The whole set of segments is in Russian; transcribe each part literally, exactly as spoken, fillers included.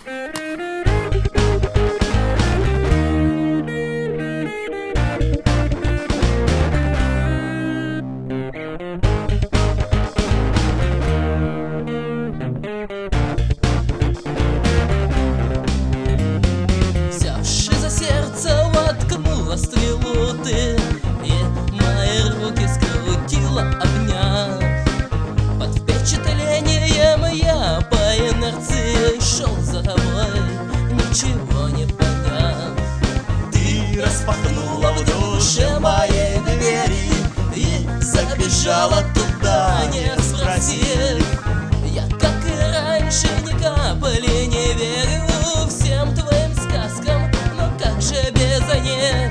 Взявши за сердце, воткнула стрелу ты, и мои руки скрутила огня. Под впечатлением я по инерции шел за тобой, ничего не поняв. Ты распахнула в душе моей двери и забежала туда, не спросив. Я, как и раньше, ни капли не верю всем твоим сказкам, но как же без них?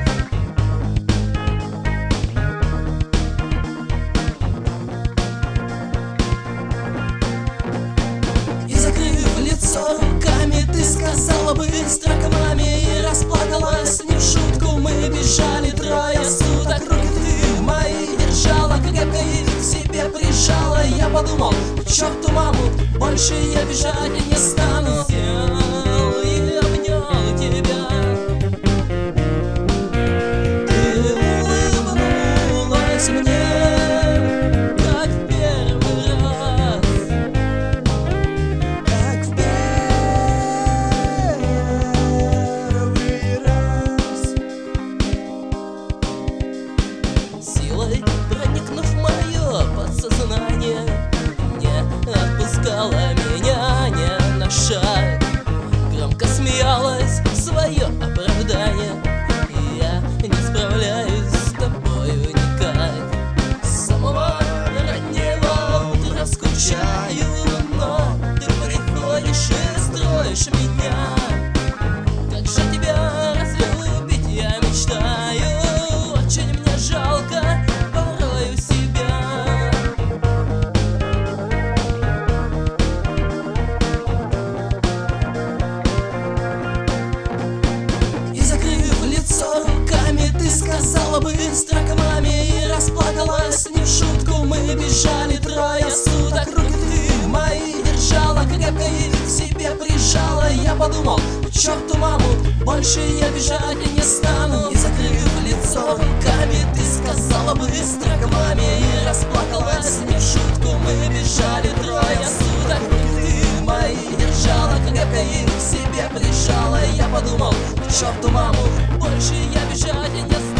И закрыв лицо руками, ты сказала быстро к маме и расплакалась не в шутку. Мы бежали трое суток, руки ты мои держала, крепко их к себе прижала. Я подумал, к черту маму, больше я бежать не стану. Сел и обнял тебя. Ты улыбнулась мне, Как в первый раз, как в первый раз. силой проникнув в мое подсознание, не отпускала меня ни на шаг. Громко смеялась в свое оправдание, и я не справляюсь с тобою никак. С самого раннего утра скучаю, но ты приходишь и строишь меня. Как же тебя разлюбить я мечтаю, очень мне жалко порою себя. И закрыв лицо руками, ты сказала быстро к маме и расплакалась не в шутку. Мы бежали трое суток, руки ты мои держала, крепко их к себе прижала. Я подумал, к черту маму, больше я бежать не стану. И закрыв лицо руками, ты сказала быстро к маме и расплакалась не в шутку. Мы бежали трое суток, руки ты мои держала, крепко их к себе прижала. Я подумал, к черту маму, Больше я бежать не стану.